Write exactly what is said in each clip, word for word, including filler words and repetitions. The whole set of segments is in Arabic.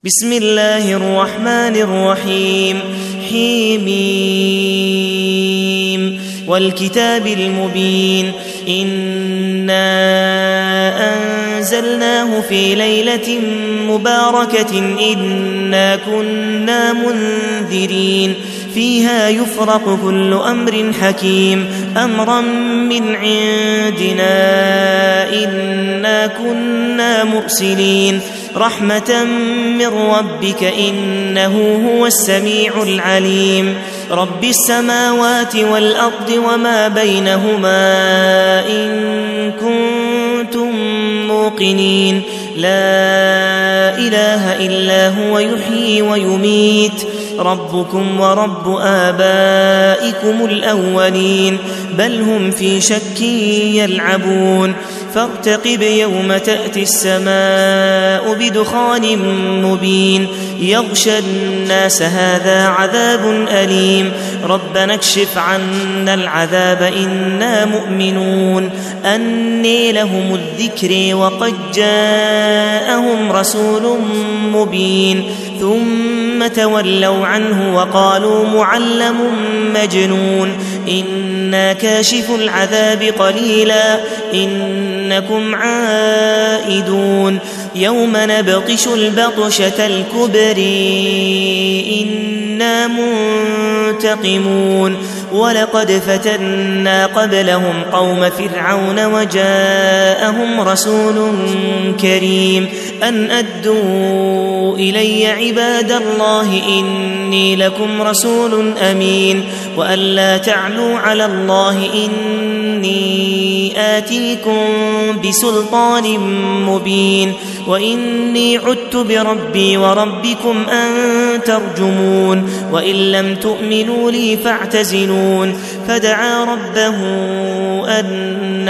بسم الله الرحمن الرحيم حميم والكتاب المبين إنا أنزلناه في ليلة مباركة إنا كنا منذرين فيها يفرق كل أمر حكيم أمرا من عندنا إنا كنا مرسلين رحمة من ربك إنه هو السميع العليم رب السماوات والأرض وما بينهما إن كنتم موقنين لا إله إلا هو يحيي ويميت ربكم ورب آبائكم الأولين بل هم في شك يلعبون فارتقب يوم تأتي السماء بدخان مبين يغشى الناس هذا عذاب أليم ربنا اكشف عنا العذاب إنا مؤمنون أني لهم الذكر وقد جاءهم رسول مبين ثم تولوا عنه وقالوا معلم مجنون إنا كاشف العذاب قليلا إنكم عائدون يوم نبطش البطشة الكبر إنا منتقمون ولقد فتنا قبلهم قوم فرعون وجاءهم رسول كريم أن أدوا إلي عباد الله إني لكم رسول أمين وأن لا تعلوا على الله إني آتيكم بسلطان مبين وإني عدت بربي وربكم أن ترجمون وإن لم تؤمنوا لي فاعتزلون فدعا ربه أن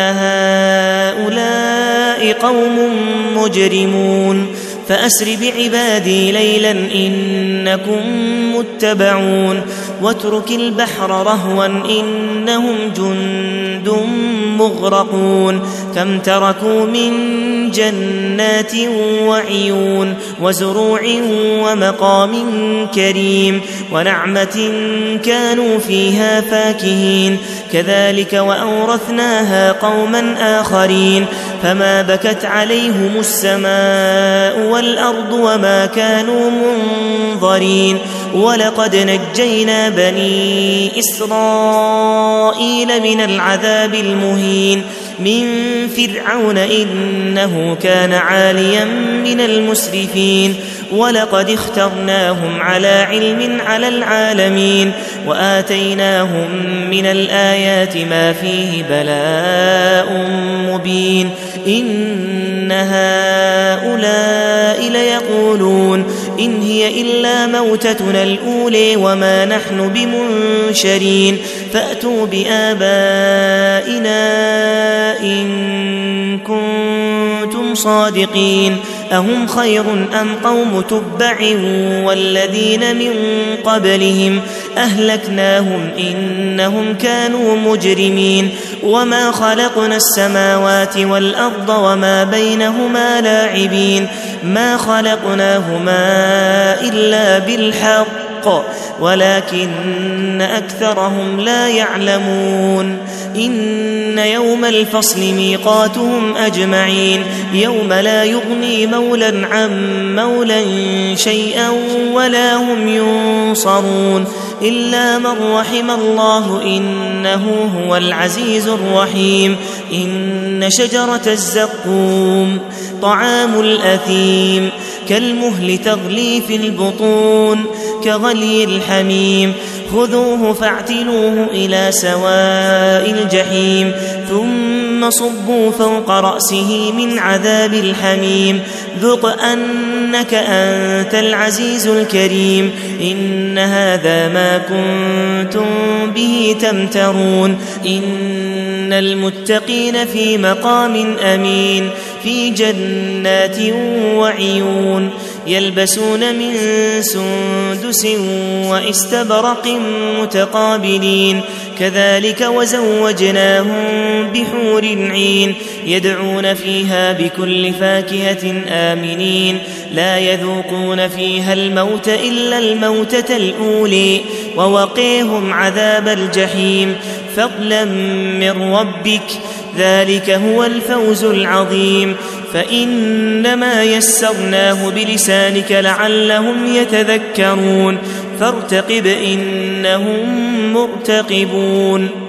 هؤلاء قوم مجرمون فأسر بعبادي ليلا إنكم متبعون واترك البحر رهوا إنهم جند مغرقون كم تركوا من جنات وعيون وزروع ومقام كريم ونعمة كانوا فيها فاكهين كذلك وأورثناها قوما آخرين فما بكت عليهم السماء والأرض وما كانوا منظرين ولقد نجينا بني إسرائيل من العذاب المهين من فرعون إنه كان عاليا من المسرفين ولقد اخترناهم على علم على العالمين وآتيناهم من الآيات ما فيه بلاء مبين إن هؤلاء ليقولون إن هي إلا موتتنا الأولى وما نحن بمنشرين فأتوا بآبائنا إن كنتم صادقين أهم خير أم قوم تبع والذين من قبلهم أهلكناهم إنهم كانوا مجرمين وما خلقنا السماوات والأرض وما بينهما لاعبين ما خلقناهما إلا بالحق ولكن أكثرهم لا يعلمون إن يوم الفصل ميقاتهم أجمعين يوم لا يغني مولى عن مولى شيئا ولا هم ينصرون إلا من رحم الله إنه هو العزيز الرحيم إن شجرة الزقوم طعام الأثيم كالمهل تغلي في البطون كغلي الحميم خذوه فاعتلوه إلى سواء الجحيم ثم صبوا فوق رأسه من عذاب الحميم ذق أنك أنت العزيز الكريم إن هذا ما كنتم به تمترون إن المتقين في مقام أمين في جنات وعيون يلبسون من سندس واستبرق متقابلين كذلك وزوجناهم بحور عين يدعون فيها بكل فاكهة آمنين لا يذوقون فيها الموت إلا الموتة الأولي ووقيهم عذاب الجحيم فضلا من ربك ذلك هو الفوز العظيم فإنما يسرناه بلسانك لعلهم يتذكرون فارتقب إنهم مرتقبون